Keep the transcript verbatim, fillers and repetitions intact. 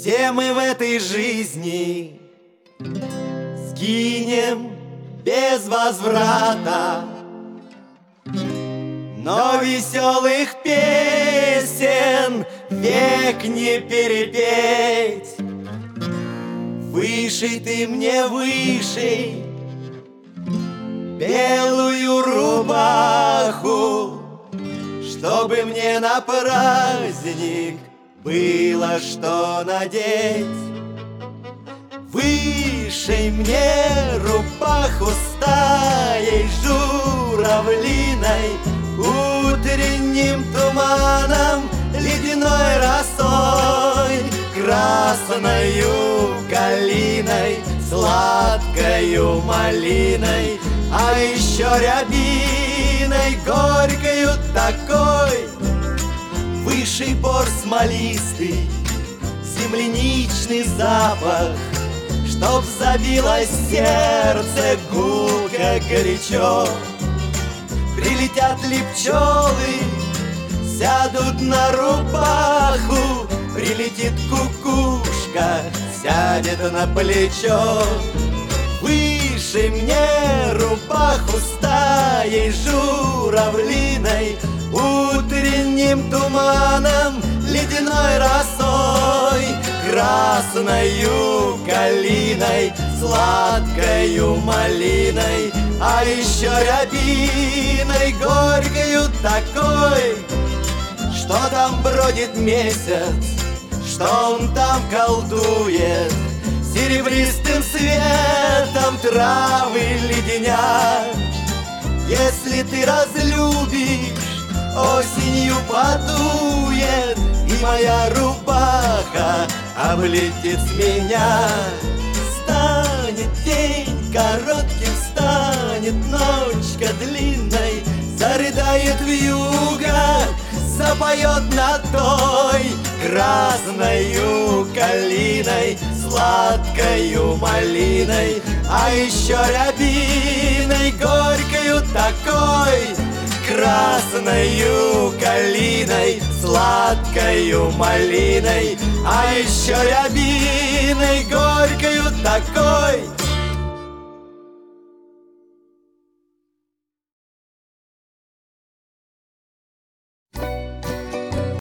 Все мы в этой жизни сгинем без возврата, но веселых песен век не перепеть. Вышей ты мне, вышей белую рубаху, чтобы мне на праздник было что надеть. Вышей мне рубаху стаей журавлиной, утренним туманом, ледяной росой, красною калиной, сладкою малиной, а еще рябиной горькою такой. Вышей бор смолистый, земляничный запах, чтоб забилось сердце гулко горячо. Прилетят ли пчелы, сядут на рубаху, прилетит кукушка, сядет на плечо. Вышей мне рубаху стаей журавлиной, утренним туманом, ледяной росой, красною калиной, сладкою малиной, а еще рябиной горькою такой. Что там бродит месяц, что он там колдует, серебристым светом травы леденя. Если ты разлюбишь, осенью подует, и моя рубаха облетит с меня. Станет день коротким, станет ночка длинной, зарыдает вьюга, запоет над той красною калиной, сладкою малиной, а еще рябиной горькою такой. Красною калиной, сладкою малиной, а еще рябиной горькою такой.